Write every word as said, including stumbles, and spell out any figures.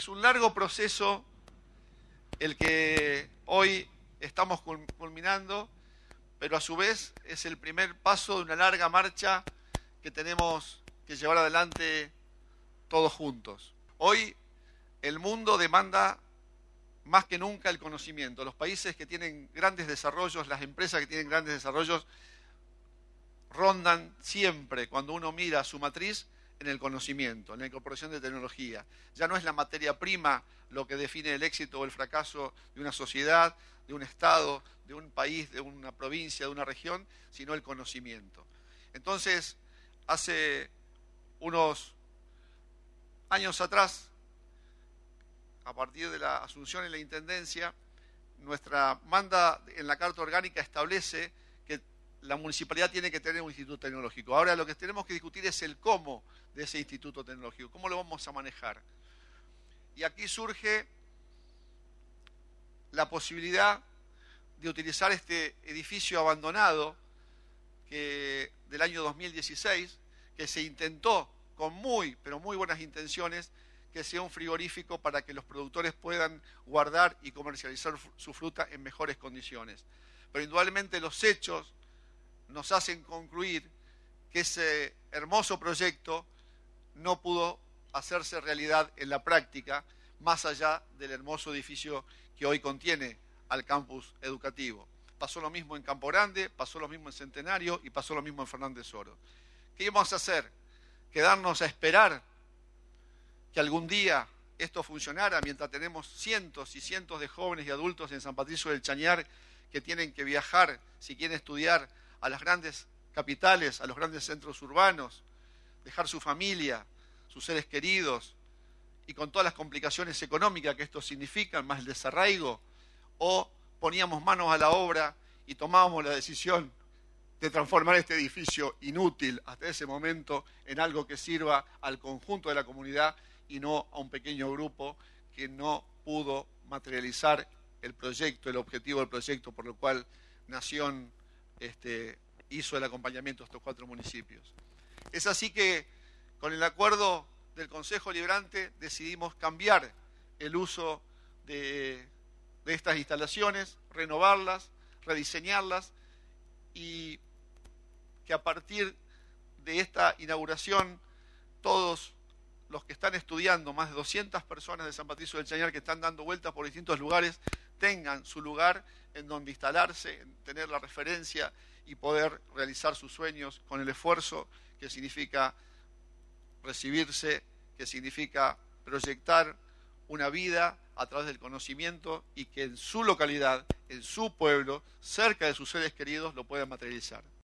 Es un largo proceso el que hoy estamos culminando, pero a su vez es el primer paso de una larga marcha que tenemos que llevar adelante todos juntos. Hoy el mundo demanda más que nunca el conocimiento. Los países que tienen grandes desarrollos, las empresas que tienen grandes desarrollos, rondan siempre, cuando uno mira su matriz, en el conocimiento, en la incorporación de tecnología. Ya no es la materia prima lo que define el éxito o el fracaso de una sociedad, de un estado, de un país, de una provincia, de una región, sino el conocimiento. Entonces, hace unos años atrás, a partir de la asunción en la Intendencia, nuestra manda en la Carta Orgánica establece que la municipalidad tiene que tener un instituto tecnológico. Ahora lo que tenemos que discutir es el cómo de ese instituto tecnológico, cómo lo vamos a manejar. Y aquí surge la posibilidad de utilizar este edificio abandonado que, del año dos mil dieciséis, que se intentó con muy, pero muy buenas intenciones, que sea un frigorífico para que los productores puedan guardar y comercializar su fruta en mejores condiciones. Pero indudablemente los hechos nos hacen concluir que ese hermoso proyecto no pudo hacerse realidad en la práctica, más allá del hermoso edificio que hoy contiene al campus educativo. Pasó lo mismo en Campo Grande, pasó lo mismo en Centenario y pasó lo mismo en Fernández Oro. ¿Qué íbamos a hacer? ¿Quedarnos a esperar que algún día esto funcionara mientras tenemos cientos y cientos de jóvenes y adultos en San Patricio del Chañar que tienen que viajar, si quieren estudiar, a las grandes capitales, a los grandes centros urbanos, dejar su familia, sus seres queridos, y con todas las complicaciones económicas que esto significa, más el desarraigo? ¿O poníamos manos a la obra y tomábamos la decisión de transformar este edificio inútil hasta ese momento en algo que sirva al conjunto de la comunidad y no a un pequeño grupo que no pudo materializar el proyecto, el objetivo del proyecto por el cual Nación este, hizo el acompañamiento a estos cuatro municipios? Es así que, con el acuerdo del Consejo Liberante, decidimos cambiar el uso de, de estas instalaciones, renovarlas, rediseñarlas, y que a partir de esta inauguración todos los que están estudiando, más de doscientas personas de San Patricio del Chañar que están dando vueltas por distintos lugares, tengan su lugar en donde instalarse, en tener la referencia y poder realizar sus sueños con el esfuerzo que significa recibirse, que significa proyectar una vida a través del conocimiento y que en su localidad, en su pueblo, cerca de sus seres queridos, lo puedan materializar.